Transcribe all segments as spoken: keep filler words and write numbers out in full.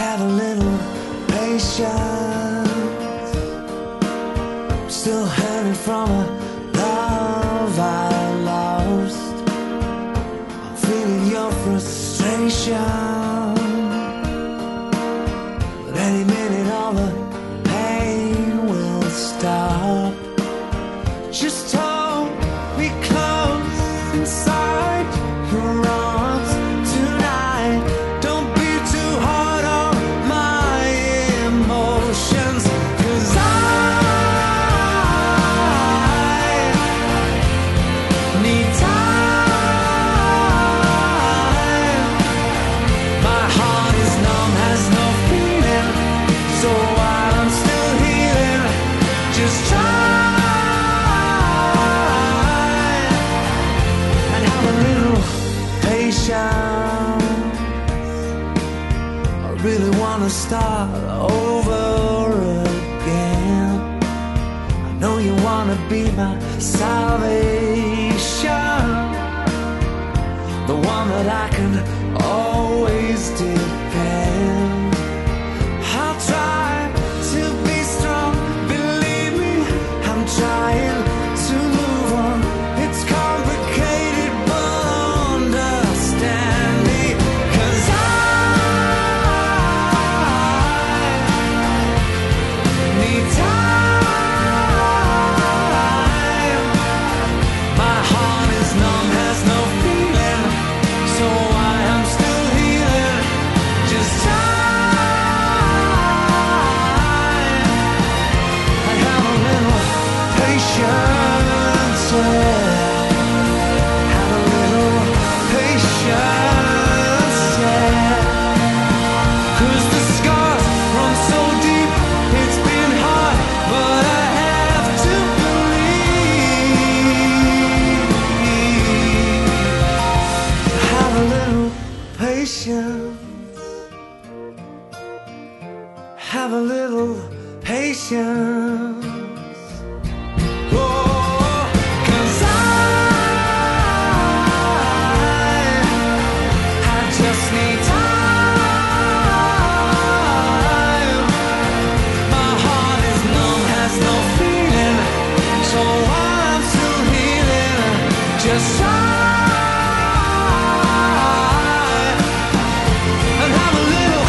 Have a little patience. I'm still hurting from a love I lost. I'm feeling your frustration, but any minute all the pain will stop. Just hold me close inside your arms tonight. Don't be too hard on my emotions, 'cause I need time. My heart is numb, has no feeling, so while I'm still healing, just try and have a little patience. I really wanna start over again. I know you wanna be my salvation, the one that I can always depend. I'll try to be strong, believe me, I'm trying to move on. It's complicated, but understand me, 'cause I need time. My heart is numb, has no feeling, so I am still healing. Just time and have a little patience. Yeah. Have a little patience. Yeah. 'Cause the scars run so deep, it's been hard, but I have to believe. Have a little patience. Have a little patience. Oh, 'cause I, I just need time. My heart is numb, has no feeling, so I'm still healing. Just try and have a little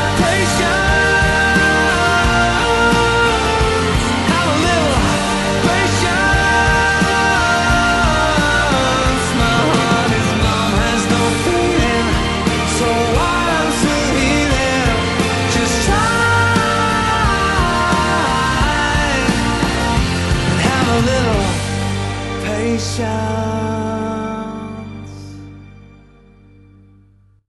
patience. Have a little patience. My heart is numb, has no feeling, so I'm still healing. Just try and have a little patience.